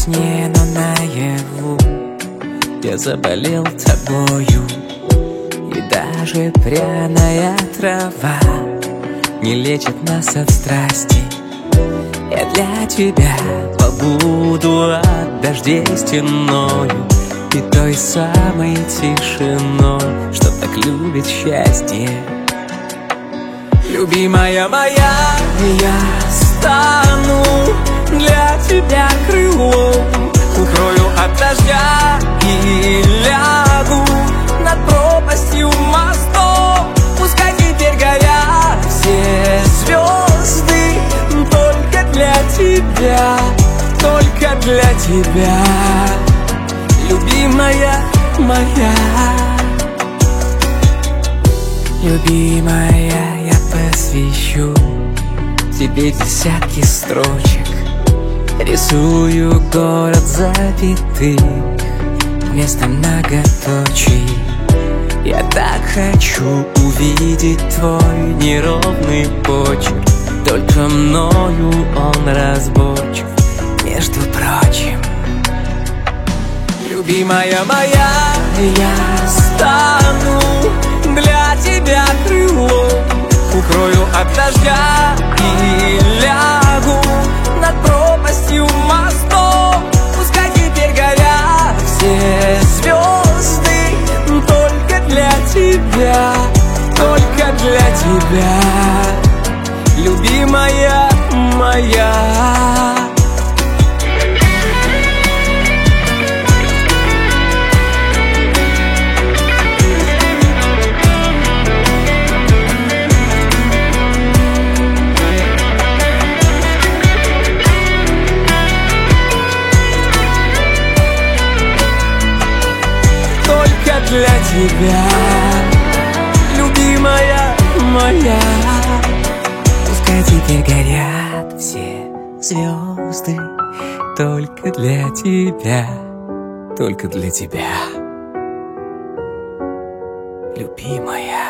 сне, но наяву я заболел тобою. И даже пряная трава не лечит нас от страсти. Я для тебя побуду от дождей стеною и той самой тишиной, что так любит счастье. Любимая моя, я стану для тебя крылом, укрою от дождя и лягу над пропастью мостом. Пускай теперь горят все звезды только для тебя, только для тебя, любимая моя. Любимая, я посвящу тебе десятки строчек, рисую город запятых вместо многоточий. Я так хочу увидеть твой неровный почерк, только мною он разборчив, между прочим. Любимая моя, я стану для тебя крылом, укрою от дождя и лягу над пропастью мостом. Пускай теперь горят все звезды только для тебя, только для тебя, любимая моя. Для тебя, любимая моя. Пускай теперь горят все звезды только для тебя, только для тебя, любимая.